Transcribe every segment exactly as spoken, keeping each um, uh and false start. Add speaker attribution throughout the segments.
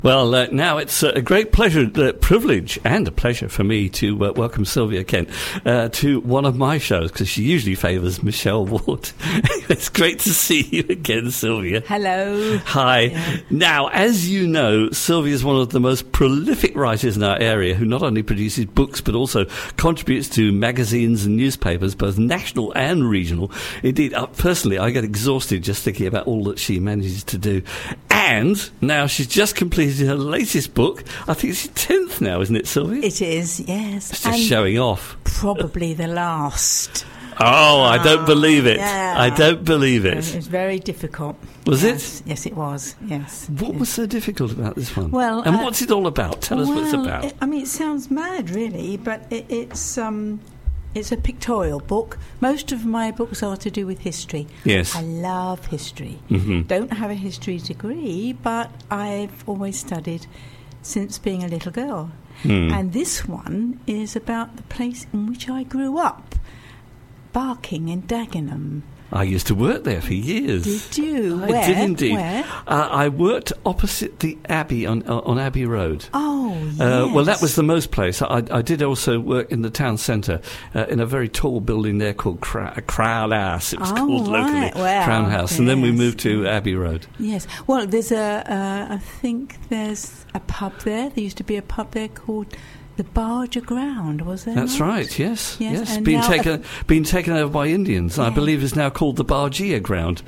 Speaker 1: Well, uh, now it's uh, a great pleasure, uh, privilege and a pleasure for me to uh, welcome Sylvia Kent uh, to one of my shows, because she usually favours Michelle Ward. It's great to see you again, Sylvia.
Speaker 2: Hello.
Speaker 1: Hi.
Speaker 2: Yeah.
Speaker 1: Now, as you know, Sylvia is one of the most prolific writers in our area who not only produces books but also contributes to magazines and newspapers, both national and regional. Indeed, uh, personally, I get exhausted just thinking about all that she manages to do. And now she's just completed her latest book. I think it's your tenth now, isn't it, Sylvia?
Speaker 2: It is, yes.
Speaker 1: It's just
Speaker 2: and
Speaker 1: showing off.
Speaker 2: Probably the last.
Speaker 1: Oh, I don't believe it.
Speaker 2: Yeah.
Speaker 1: I don't believe it.
Speaker 2: It was very difficult.
Speaker 1: Was
Speaker 2: yes.
Speaker 1: it?
Speaker 2: Yes, it was, yes.
Speaker 1: What
Speaker 2: yes.
Speaker 1: was so difficult about this one?
Speaker 2: Well,
Speaker 1: and
Speaker 2: uh,
Speaker 1: what's it all about? Tell us
Speaker 2: well,
Speaker 1: what it's about.
Speaker 2: It, I mean, it sounds mad, really, but it, it's... Um, It's a pictorial book. Most of my books are to do with history.
Speaker 1: Yes.
Speaker 2: I love history.
Speaker 1: Mm-hmm.
Speaker 2: Don't have a history degree, but I've always studied since being a little girl.
Speaker 1: Mm.
Speaker 2: And this one is about the place in which I grew up, Barking in Dagenham.
Speaker 1: I used to work there for years.
Speaker 2: Did you?
Speaker 1: I
Speaker 2: Where?
Speaker 1: did indeed.
Speaker 2: Where?
Speaker 1: Uh, I worked opposite the Abbey on uh, on Abbey Road.
Speaker 2: Oh, yes.
Speaker 1: Uh, well, that was the most place. I, I did also work in the town centre uh, in a very tall building there called Cra- Crown House. It was
Speaker 2: oh,
Speaker 1: called locally
Speaker 2: right. well,
Speaker 1: Crown House, and then we
Speaker 2: yes.
Speaker 1: moved to Abbey Road.
Speaker 2: Yes. Well, there's a. Uh, I think there's a pub there. There used to be a pub there called the Barger Ground, was there?
Speaker 1: That's
Speaker 2: not?
Speaker 1: right. Yes.
Speaker 2: Yes,
Speaker 1: Yes.
Speaker 2: and
Speaker 1: Been
Speaker 2: now-
Speaker 1: taken been taken over by Indians. I
Speaker 2: Yeah.
Speaker 1: believe it's now called the Bargia Ground.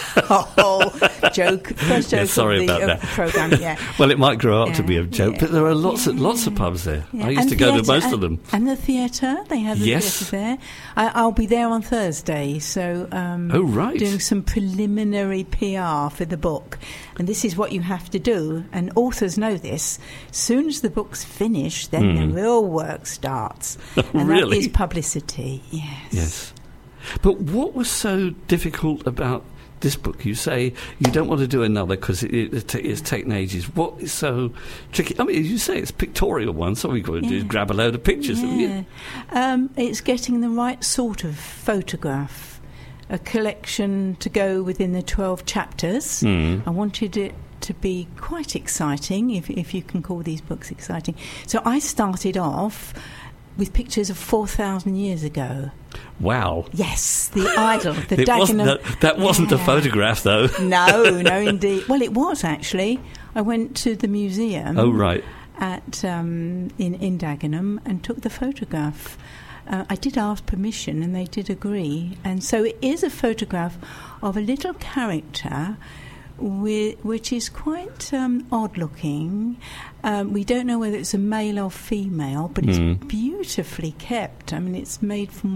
Speaker 2: oh, joke. First joke
Speaker 1: Yeah, sorry
Speaker 2: of the,
Speaker 1: about
Speaker 2: of
Speaker 1: that.
Speaker 2: the programme, yeah.
Speaker 1: Well, it might grow up to
Speaker 2: Yeah,
Speaker 1: be a joke,
Speaker 2: yeah,
Speaker 1: but there are lots of
Speaker 2: yeah.
Speaker 1: lots of pubs there.
Speaker 2: Yeah.
Speaker 1: I used
Speaker 2: And
Speaker 1: to go to
Speaker 2: theatre,
Speaker 1: most
Speaker 2: and,
Speaker 1: of them.
Speaker 2: And the theatre, they have the
Speaker 1: Yes.
Speaker 2: theatre there. I, I'll be there on Thursday, so um,
Speaker 1: Oh, right.
Speaker 2: doing some preliminary P R for the book. And this is what you have to do, and authors know this. As soon as the book's finished, then
Speaker 1: Mm.
Speaker 2: the real work starts. And
Speaker 1: Really?
Speaker 2: that is publicity, yes.
Speaker 1: Yes. But what was so difficult about this book? You say you don't want to do another because it, it, it's taken ages. What is so tricky? I mean, you say it's a pictorial one, so all we've got to do is
Speaker 2: Yeah.
Speaker 1: grab a load of pictures. haven't you?
Speaker 2: Yeah. Um, it's getting the right sort of photograph. A collection to go within the twelve chapters.
Speaker 1: Mm.
Speaker 2: I wanted it to be quite exciting, if, if you can call these books exciting. So I started off with pictures of four thousand years ago.
Speaker 1: Wow.
Speaker 2: Yes, the idol, the
Speaker 1: It wasn't
Speaker 2: Dagenham.
Speaker 1: a, that wasn't a
Speaker 2: Yeah.
Speaker 1: photograph, though.
Speaker 2: No, no, indeed. Well, it was actually. I went to the museum.
Speaker 1: Oh, right.
Speaker 2: At um, in in Dagenham and took the photograph. Uh, I did ask permission, and they did agree. And so it is a photograph of a little character, wi- which is quite um, odd-looking. Um, we don't know whether it's a male or female, but it's
Speaker 1: Mm.
Speaker 2: beautifully kept. I mean, it's made from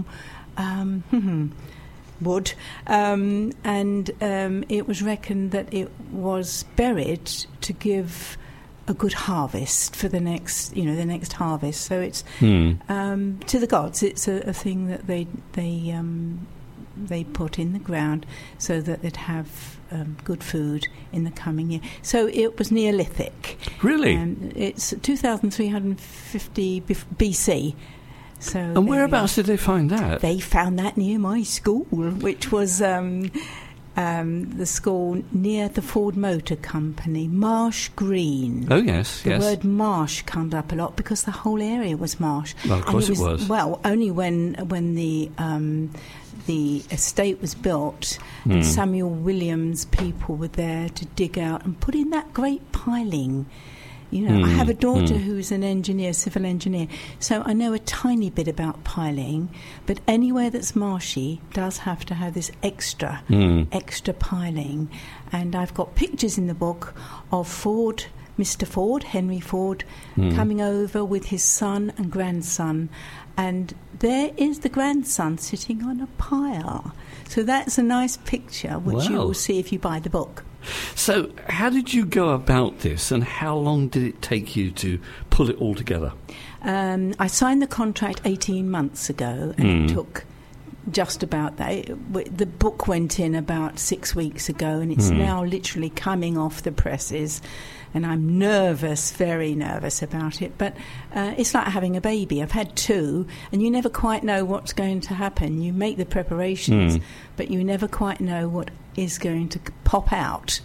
Speaker 2: um, wood, um, and um, it was reckoned that it was buried to give a good harvest for the next, you know, the next harvest. So it's
Speaker 1: Hmm.
Speaker 2: um, to the gods. It's a, a thing that they they um, they put in the ground so that they'd have um, good food in the coming year. So it was Neolithic.
Speaker 1: Really?
Speaker 2: And it's two thousand three hundred fifty B C. So
Speaker 1: And
Speaker 2: there
Speaker 1: whereabouts
Speaker 2: you
Speaker 1: did they find that?
Speaker 2: go. They found that near my school, which was. Um, Um, the school near the Ford Motor Company, Marsh Green.
Speaker 1: Oh, yes,
Speaker 2: The
Speaker 1: yes.
Speaker 2: word marsh comes up a lot because the whole area was marsh.
Speaker 1: Well, of
Speaker 2: And
Speaker 1: course it was.
Speaker 2: Well, only when when the um, the estate was built,
Speaker 1: Hmm.
Speaker 2: and Samuel Williams people were there to dig out and put in that great piling. You know, I
Speaker 1: Hmm,
Speaker 2: have a daughter
Speaker 1: hmm.
Speaker 2: who's an engineer, civil engineer, so I know a tiny bit about piling, but anywhere that's marshy does have to have this extra,
Speaker 1: Hmm.
Speaker 2: extra piling. And I've got pictures in the book of Ford, Mister Ford, Henry Ford,
Speaker 1: Hmm.
Speaker 2: coming over with his son and grandson, and there is the grandson sitting on a pile. So that's a nice picture, which you
Speaker 1: Wow.
Speaker 2: will see if you buy the book.
Speaker 1: So, how did you go about this, and how long did it take you to pull it all together?
Speaker 2: Um, I signed the contract eighteen months ago, and
Speaker 1: Mm.
Speaker 2: it took just about that. It, w- the book went in about six weeks ago, and it's
Speaker 1: Mm.
Speaker 2: now literally coming off the presses. And I'm nervous, very nervous about it. But uh, it's like having a baby. I've had two, and you never quite know what's going to happen. You make the preparations,
Speaker 1: Mm.
Speaker 2: but you never quite know what is going to c- pop out.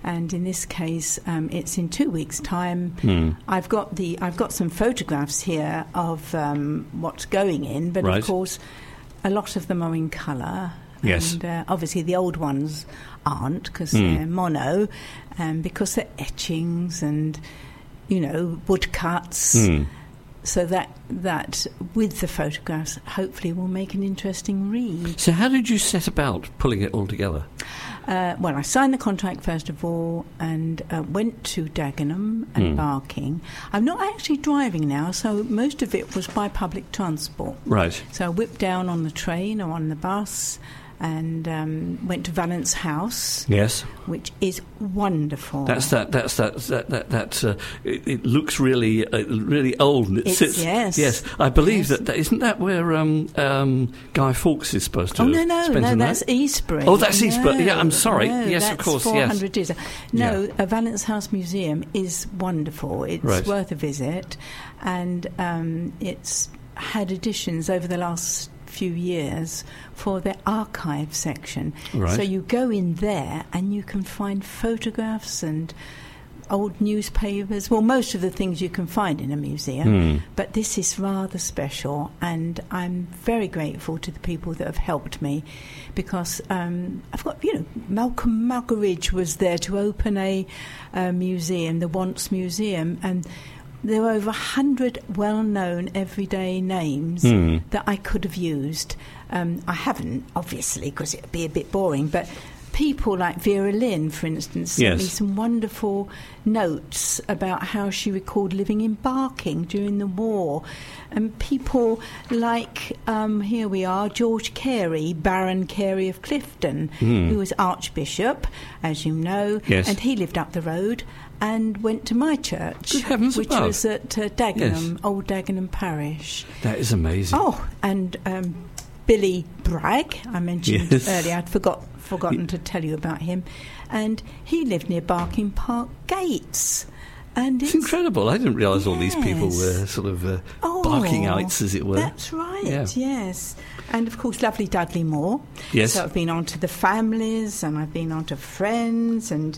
Speaker 2: and in this case, um, it's in two weeks' time.
Speaker 1: Mm.
Speaker 2: I've got the I've got some photographs here of um, what's going in, but
Speaker 1: right.
Speaker 2: of course, a lot of them are in colour.
Speaker 1: Yes.
Speaker 2: And uh, obviously the old ones aren't because
Speaker 1: Mm.
Speaker 2: they're mono, and because they're etchings and, you know, woodcuts.
Speaker 1: Mm.
Speaker 2: So that that with the photographs, hopefully, will make an interesting read.
Speaker 1: So how did you set about pulling it all together?
Speaker 2: Uh, well, I signed the contract first of all and uh, went to Dagenham and
Speaker 1: Mm.
Speaker 2: Barking. I'm not actually driving now, so most of it was by public transport.
Speaker 1: Right.
Speaker 2: So I whipped down on the train or on the bus and um, went to Valence House,
Speaker 1: Yes.
Speaker 2: which is wonderful.
Speaker 1: That's that. That's that. That. That. that uh, it, it looks really, uh, really old, and it
Speaker 2: It's-
Speaker 1: sits.
Speaker 2: yes.
Speaker 1: Yes. I believe
Speaker 2: Yes.
Speaker 1: that, that. Isn't that where um, um, Guy Fawkes is supposed to?
Speaker 2: Oh,
Speaker 1: have
Speaker 2: no, no,
Speaker 1: spent
Speaker 2: no,
Speaker 1: a night?
Speaker 2: that's Eastbury.
Speaker 1: Oh, that's Eastbury.
Speaker 2: No,
Speaker 1: Yeah, I'm sorry.
Speaker 2: no,
Speaker 1: Yes, of
Speaker 2: that's
Speaker 1: course, yes.
Speaker 2: four hundred years. No,
Speaker 1: Yeah.
Speaker 2: a Valence House Museum is wonderful. It's
Speaker 1: Right.
Speaker 2: worth a visit, and um, it's had additions over the last few years for the archive section.
Speaker 1: Right.
Speaker 2: So you go in there and you can find photographs and old newspapers, well, most of the things you can find in a museum,
Speaker 1: Mm.
Speaker 2: but this is rather special, and I'm very grateful to the people that have helped me, because um, I've got, you know, Malcolm Muggeridge was there to open a, a museum, the Once Museum, and there were over a hundred well-known everyday names
Speaker 1: Mm.
Speaker 2: that I could have used. Um, I haven't, obviously, because it would be a bit boring, but people like Vera Lynn, for instance, sent
Speaker 1: Yes.
Speaker 2: me some wonderful notes about how she recalled living in Barking during the war. And people like, um, here we are, George Carey, Baron Carey of Clifton,
Speaker 1: Mm.
Speaker 2: who was Archbishop, as you know,
Speaker 1: Yes.
Speaker 2: and he lived up the road and went to my church,
Speaker 1: Good heavens
Speaker 2: which
Speaker 1: above.
Speaker 2: was at uh, Dagenham,
Speaker 1: Yes.
Speaker 2: Old Dagenham Parish.
Speaker 1: That is amazing.
Speaker 2: Oh, and um, Billy Bragg, I mentioned
Speaker 1: Yes.
Speaker 2: earlier, I'd forgot, forgotten to tell you about him, and he lived near Barking Park Gates. And
Speaker 1: It's
Speaker 2: it's,
Speaker 1: incredible. I didn't realise all these people
Speaker 2: Yes.
Speaker 1: were sort of uh,
Speaker 2: Oh,
Speaker 1: barking outs, as it were.
Speaker 2: That's right,
Speaker 1: Yeah.
Speaker 2: yes. And of course, lovely Dudley Moore.
Speaker 1: Yes.
Speaker 2: So I've been on to the families, and I've been on to friends, and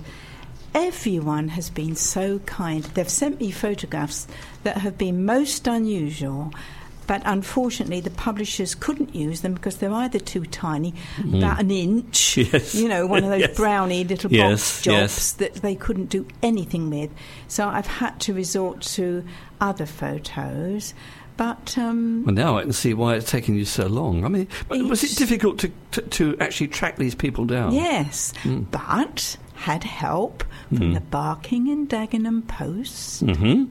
Speaker 2: everyone has been so kind. They've sent me photographs that have been most unusual, but unfortunately the publishers couldn't use them because they're either too tiny,
Speaker 1: Mm.
Speaker 2: about an inch,
Speaker 1: Yes.
Speaker 2: you know, one of those
Speaker 1: Yes.
Speaker 2: brownie little
Speaker 1: Yes,
Speaker 2: box jobs
Speaker 1: yes.
Speaker 2: that they couldn't do anything with. So I've had to resort to other photos. But um,
Speaker 1: Well, now I can see why it's taken you so long. I mean, was it
Speaker 2: It's-
Speaker 1: difficult to, to to actually track these people down?
Speaker 2: yes,
Speaker 1: Mm.
Speaker 2: but had help from
Speaker 1: Mm.
Speaker 2: the Barking and Dagenham Post.
Speaker 1: Mm-hmm.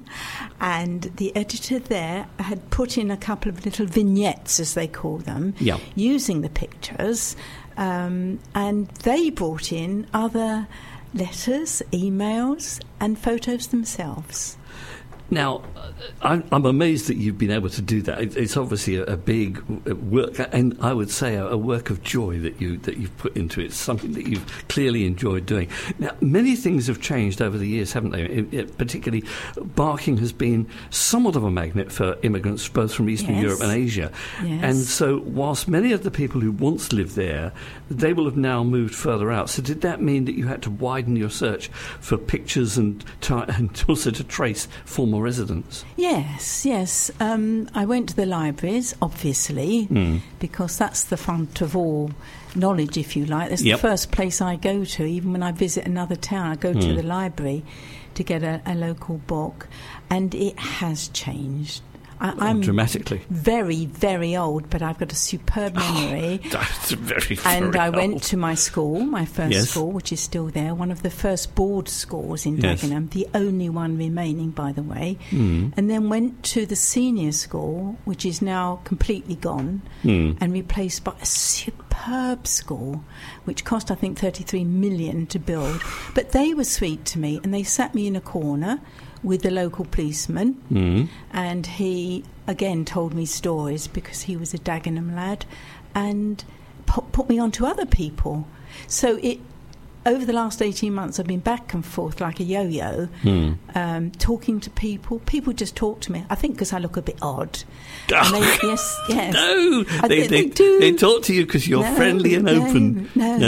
Speaker 2: And the editor there had put in a couple of little vignettes, as they call them,
Speaker 1: Yeah.
Speaker 2: using the pictures, um, and they brought in other letters, emails, and photos themselves.
Speaker 1: Now, uh, I'm, I'm amazed that you've been able to do that. It, it's obviously a, a big uh, work, and I would say a, a work of joy that you that you've put into it. It's something that you've clearly enjoyed doing. Now, many things have changed over the years, haven't they? It, it, particularly, Barking has been somewhat of a magnet for immigrants, both from Eastern
Speaker 2: Yes.
Speaker 1: Europe and Asia.
Speaker 2: Yes.
Speaker 1: And so, whilst many of the people who once lived there, they will have now moved further out. So, did that mean that you had to widen your search for pictures and, to, and also to trace former residents?
Speaker 2: Yes, yes. Um, I went to the libraries, obviously,
Speaker 1: Mm.
Speaker 2: because that's the font of all knowledge, if you like. That's
Speaker 1: Yep.
Speaker 2: the first place I go to. Even when I visit another town, I go to
Speaker 1: Mm.
Speaker 2: the library to get a, a local book. And it has changed. I, I'm
Speaker 1: Dramatically.
Speaker 2: very, very old, but I've got a superb memory.
Speaker 1: That's very,
Speaker 2: And
Speaker 1: very
Speaker 2: I went
Speaker 1: old.
Speaker 2: to my school, my first
Speaker 1: Yes.
Speaker 2: school, which is still there, one of the first board schools in
Speaker 1: Yes.
Speaker 2: Dagenham, the only one remaining, by the way.
Speaker 1: Mm.
Speaker 2: And then went to the senior school, which is now completely gone
Speaker 1: Mm.
Speaker 2: and replaced by a superb school, which cost, I think, thirty-three million to build. But they were sweet to me, and they sat me in a corner with the local policeman,
Speaker 1: Mm.
Speaker 2: and he again told me stories because he was a Dagenham lad, and pu- put me on to other people. So it over the last eighteen months, I've been back and forth like a yo-yo,
Speaker 1: Mm.
Speaker 2: um, talking to people. People just talk to me. I think because I look a bit odd. And they, yes, yes.
Speaker 1: No,
Speaker 2: I
Speaker 1: they,
Speaker 2: think
Speaker 1: they,
Speaker 2: they do.
Speaker 1: they talk to you because you're
Speaker 2: No,
Speaker 1: friendly and
Speaker 2: no,
Speaker 1: open.
Speaker 2: No,
Speaker 1: No.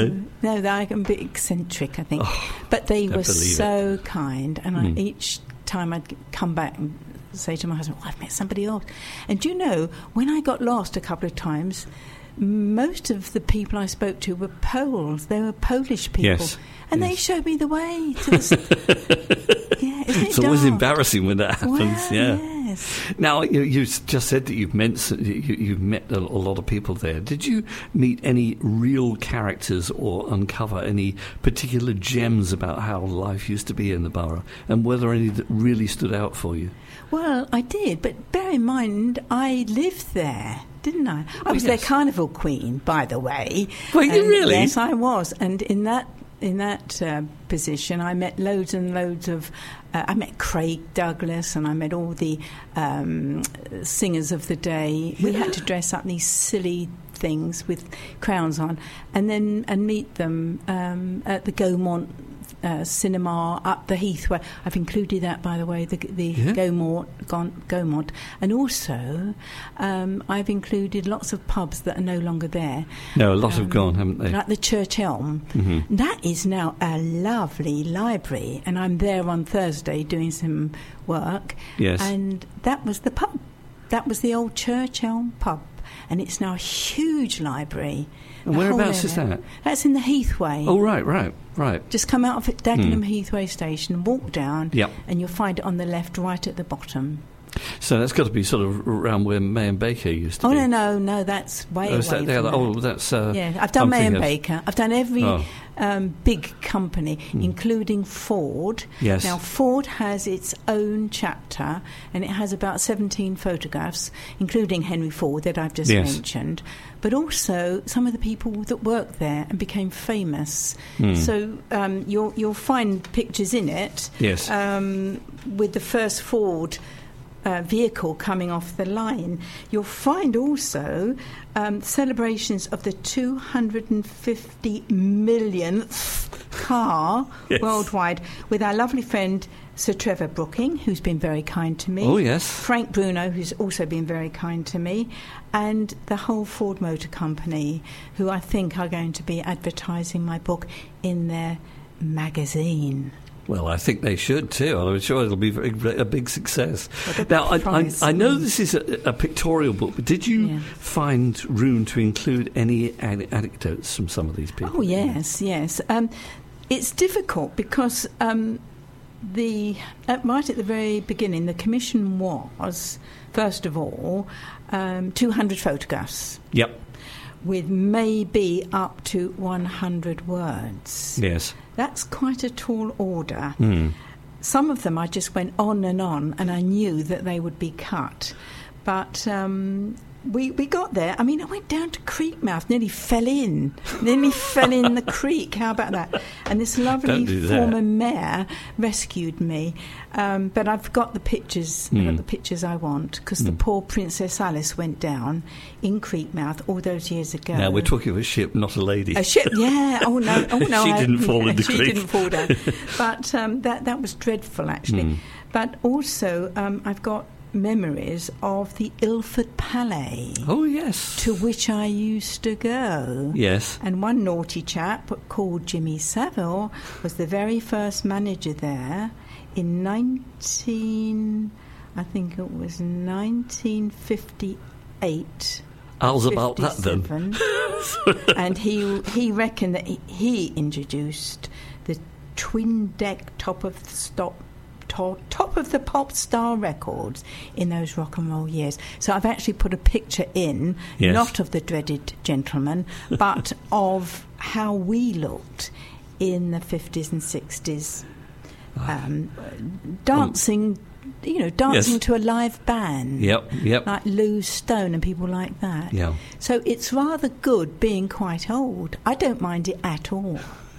Speaker 2: no, I'm a bit eccentric, I think.
Speaker 1: Oh,
Speaker 2: but they
Speaker 1: I
Speaker 2: were so
Speaker 1: it.
Speaker 2: kind, and
Speaker 1: Mm.
Speaker 2: I, each time I'd come back and say to my husband, oh, I've met somebody else. And do you know, when I got lost a couple of times, most of the people I spoke to were Poles. They were Polish people.
Speaker 1: Yes.
Speaker 2: And
Speaker 1: yes.
Speaker 2: they showed me the way to the... yeah, isn't it
Speaker 1: It's always
Speaker 2: dark?
Speaker 1: embarrassing when that happens,
Speaker 2: Well,
Speaker 1: yeah.
Speaker 2: yes.
Speaker 1: Now, you, you just said that you've met, you, you've met a, a lot of people there. Did you meet any real characters or uncover any particular gems about how life used to be in the borough? And were there any that really stood out for you?
Speaker 2: Well, I did, but bear in mind, I lived there, didn't I? I was
Speaker 1: Oh, yes.
Speaker 2: their carnival queen, by the way.
Speaker 1: Were you
Speaker 2: And
Speaker 1: really?
Speaker 2: Yes, I was. And in that in that uh, position, I met loads and loads of... Uh, I met Craig Douglas, and I met all the um, singers of the day. We had to dress up these silly things with crowns on, and then and meet them um, at the Gaumont uh, cinema up the Heathway. I've included that, by the way, the, the
Speaker 1: Yeah.
Speaker 2: Gaumont, Gaumont, and also um, I've included lots of pubs that are no longer there.
Speaker 1: No, a lot
Speaker 2: Um,
Speaker 1: have gone, haven't they?
Speaker 2: Like the Church Elm.
Speaker 1: Mhm.
Speaker 2: That is now a lovely library, and I'm there on Thursday doing some work.
Speaker 1: Yes.
Speaker 2: And that was the pub. That was the old Church Elm pub, and it's now a huge library.
Speaker 1: And
Speaker 2: The whole
Speaker 1: whereabouts is
Speaker 2: area.
Speaker 1: that?
Speaker 2: That's in the Heathway.
Speaker 1: Oh, right, right, right.
Speaker 2: Just come out of Dagenham
Speaker 1: Hmm.
Speaker 2: Heathway station, walk down,
Speaker 1: Yep.
Speaker 2: and you'll find it on the left, right at the bottom.
Speaker 1: So that's got to be sort of around where May and Baker used to
Speaker 2: Oh
Speaker 1: be.
Speaker 2: no, no, no, that's way
Speaker 1: Oh,
Speaker 2: away
Speaker 1: is that
Speaker 2: from
Speaker 1: the other?
Speaker 2: that.
Speaker 1: Oh, that's... Uh,
Speaker 2: Yeah, I've done
Speaker 1: I'm
Speaker 2: May and
Speaker 1: thinking of-
Speaker 2: Baker. I've done every
Speaker 1: Oh.
Speaker 2: um, big company, including Ford.
Speaker 1: Yes.
Speaker 2: Now, Ford has its own chapter, and it has about seventeen photographs, including Henry Ford that I've just
Speaker 1: Yes.
Speaker 2: mentioned, but also some of the people that worked there and became famous.
Speaker 1: Hmm.
Speaker 2: So um, you'll you'll find pictures in it.
Speaker 1: Yes.
Speaker 2: Um, with the first Ford uh, vehicle coming off the line. You'll find also um, celebrations of the two hundred fifty millionth car
Speaker 1: Yes.
Speaker 2: worldwide with our lovely friend Sir Trevor Brooking, who's been very kind to me.
Speaker 1: Oh, yes.
Speaker 2: Frank Bruno, who's also been very kind to me, and the whole Ford Motor Company, who I think are going to be advertising my book in their magazine.
Speaker 1: Well, I think they should too. I'm sure it'll be very, a big success.
Speaker 2: Well,
Speaker 1: Now, I, I,
Speaker 2: promise.
Speaker 1: I know this is a, a pictorial book, but did you
Speaker 2: Yeah.
Speaker 1: find room to include any an- anecdotes from some of these people?
Speaker 2: Oh, yes, yes. Um, it's difficult because um, the uh, right at the very beginning, the commission was, first of all, um, two hundred photographs
Speaker 1: Yep.
Speaker 2: with maybe up to one hundred words.
Speaker 1: Yes.
Speaker 2: That's quite a tall order.
Speaker 1: Hmm.
Speaker 2: Some of them I just went on and on, and I knew that they would be cut. But um, we we got there. I mean, I went down to Creekmouth, nearly fell in, nearly fell in the creek. How about that? And this lovely
Speaker 1: Don't do that.
Speaker 2: former mayor rescued me. Um, but I've got the pictures. I've
Speaker 1: Mm.
Speaker 2: got the pictures I want because the
Speaker 1: Mm.
Speaker 2: poor Princess Alice went down in Creekmouth all those years ago.
Speaker 1: Now we're talking of a ship, not a lady.
Speaker 2: A ship, yeah. Oh no, oh no.
Speaker 1: She
Speaker 2: I-
Speaker 1: didn't fall in the
Speaker 2: she
Speaker 1: creek.
Speaker 2: didn't fall down. But um, that that was dreadful, actually.
Speaker 1: Mm.
Speaker 2: But also, um, I've got memories of the Ilford Palais,
Speaker 1: Oh, yes.
Speaker 2: to which I used to go.
Speaker 1: Yes.
Speaker 2: And one naughty chap called Jimmy Savile was the very first manager there in nineteen. I think it was nineteen fifty-eight.
Speaker 1: How's about that then?
Speaker 2: fifty-seven. And he he reckoned that he, he introduced the twin deck top of the stop to, top of the pop star records in those rock and roll years. So I've actually put a picture in,
Speaker 1: Yes.
Speaker 2: not of the dreaded gentleman, but of how we looked in the fifties and sixties, um, dancing. You know, dancing
Speaker 1: Yes.
Speaker 2: to a live band.
Speaker 1: Yep, yep.
Speaker 2: Like Lou Stone and people like that.
Speaker 1: Yeah.
Speaker 2: So it's rather good being quite old. I don't mind it at all.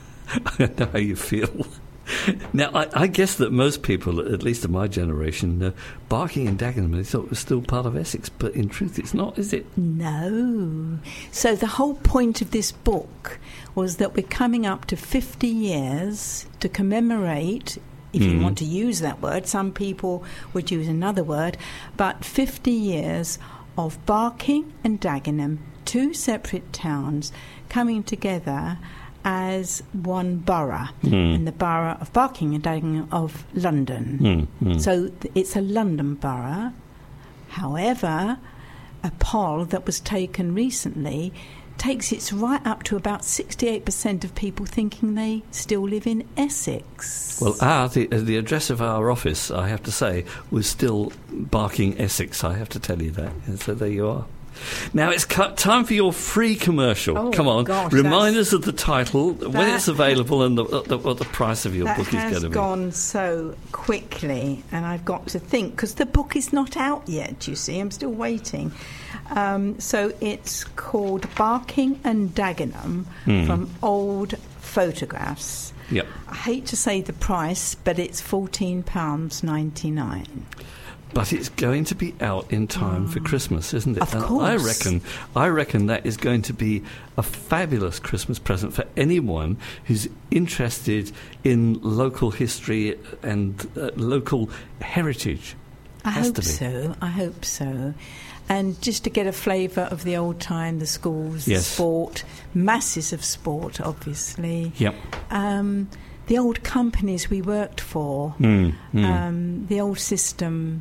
Speaker 1: I know how you feel. Now, I, I guess that most people, at least of my generation, uh, Barking and Dagenham, they thought it was still part of Essex, but in truth it's not, is it?
Speaker 2: No. So the whole point of this book was that we're coming up to fifty years to commemorate, if you
Speaker 1: Mm.
Speaker 2: want to use that word, some people would use another word, but fifty years of Barking and Dagenham, two separate towns, coming together as one borough,
Speaker 1: Mm.
Speaker 2: in the borough of Barking and Dagenham of London.
Speaker 1: Mm. Mm.
Speaker 2: So th- it's a London borough. However, a poll that was taken recently takes it right up to about sixty-eight percent of people thinking they still live in Essex.
Speaker 1: Well, our, the, uh, the address of our office, I have to say, was still Barking, Essex, I have to tell you that. And so there you are. Now it's cut, time for your free commercial.
Speaker 2: Oh,
Speaker 1: Come on,
Speaker 2: gosh,
Speaker 1: remind us of the title, when
Speaker 2: that-
Speaker 1: it's available, and the, the, what the price of your
Speaker 2: that
Speaker 1: book is going
Speaker 2: has
Speaker 1: to be.
Speaker 2: gone so quickly, and I've got to think, because the book is not out yet, you see. I'm still waiting. Um, so it's called Barking and Dagenham,
Speaker 1: Mm.
Speaker 2: from Old Photographs.
Speaker 1: Yep.
Speaker 2: I hate to say the price, but it's fourteen pounds ninety-nine.
Speaker 1: But it's going to be out in time for Christmas, isn't it?
Speaker 2: Of
Speaker 1: And
Speaker 2: course.
Speaker 1: I reckon, I reckon that is going to be a fabulous Christmas present for anyone who's interested in local history and uh, local heritage.
Speaker 2: I
Speaker 1: Has
Speaker 2: hope
Speaker 1: to be.
Speaker 2: so. I hope so. And just to get a flavour of the old time, the schools,
Speaker 1: Yes.
Speaker 2: the sport, masses of sport, obviously.
Speaker 1: Yep.
Speaker 2: Um, the old companies we worked for,
Speaker 1: Mm, mm.
Speaker 2: um, the old system.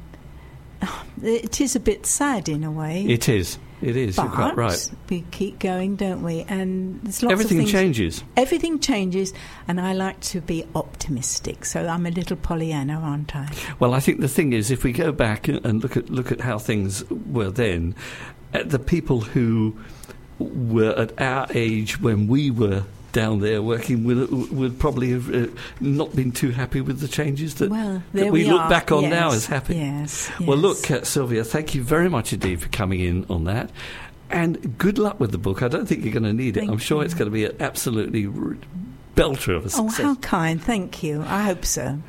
Speaker 2: It is a bit sad in a way.
Speaker 1: It is. It is.
Speaker 2: but
Speaker 1: You're quite right.
Speaker 2: we keep going, don't we? And there's lots
Speaker 1: Everything
Speaker 2: of things.
Speaker 1: changes.
Speaker 2: Everything changes, and I like to be optimistic. So I'm a little Pollyanna, aren't I?
Speaker 1: Well, I think the thing is, if we go back and look at look at how things were then, uh, the people who were at our age when we were down there working would, would probably have uh, not been too happy with the changes that,
Speaker 2: Well,
Speaker 1: that
Speaker 2: there
Speaker 1: we,
Speaker 2: we
Speaker 1: look
Speaker 2: are.
Speaker 1: back on
Speaker 2: Yes,
Speaker 1: now as happy.
Speaker 2: Yes.
Speaker 1: Well,
Speaker 2: yes.
Speaker 1: look, uh, Sylvia, thank you very much indeed for coming in on that. And good luck with the book. I don't think you're going to need it.
Speaker 2: Thank
Speaker 1: I'm sure
Speaker 2: you.
Speaker 1: it's going to be an absolutely r- belter of a
Speaker 2: Oh,
Speaker 1: success.
Speaker 2: how kind. Thank you. I hope so.